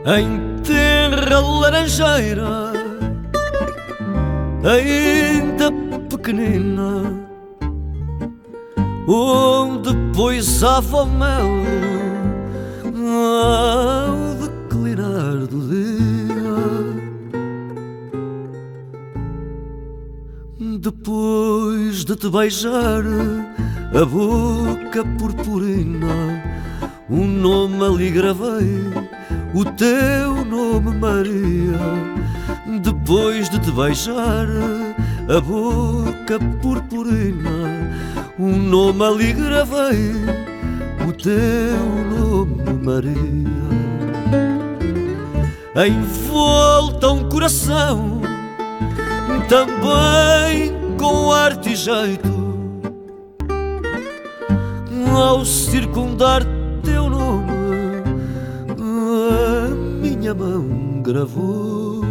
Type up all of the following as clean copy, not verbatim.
em terra laranjeira, ainda pequenina, onde poisava o mel ao declinar do dia. Depois de te beijar a boca purpurina, um nome ali gravei, o teu nome Maria. Depois de te beijar a boca purpurina, um nome ali gravei, o teu nome Maria. Envolta um coração também com arte e jeito, ao circundar teu nome a minha mão gravou.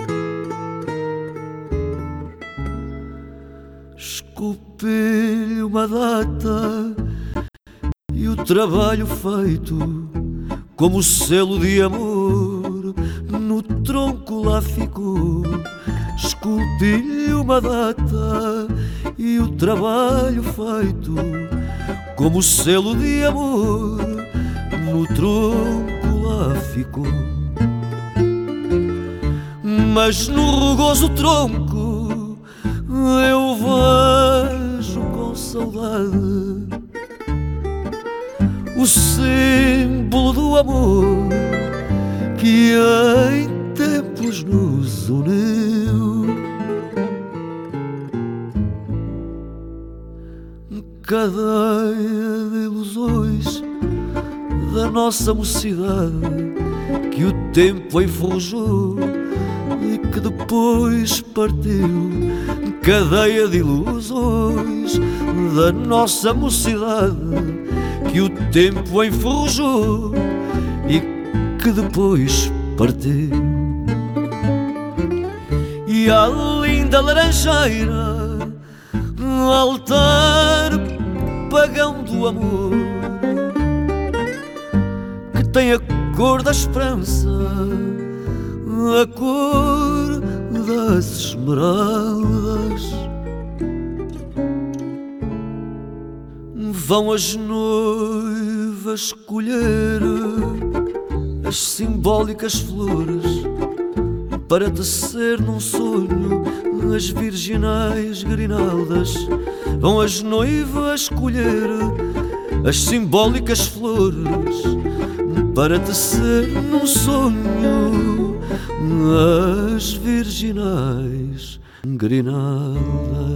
Esculpi-lhe uma data e o trabalho feito, como selo de amor, no tronco lá ficou. Esculpi-lhe uma data e o trabalho feito, como selo de amor, no tronco lá ficou. Mas no rugoso tronco eu vejo com saudade o símbolo do amor que em tempos nos uniu. Cadeia de ilusões da nossa mocidade que o tempo enferrujou e que depois partiu. Cadeia de ilusões da nossa mocidade que o tempo enferrujou e que depois partiu. E a linda laranjeira, altar pagão do amor, que tem a cor da esperança, a cor das esmeraldas. Vão as noivas colher as simbólicas flores para tecer num sonho as virginais grinaldas. Vão as noivas colher as simbólicas flores para tecer num sonho as virginais grinaldas.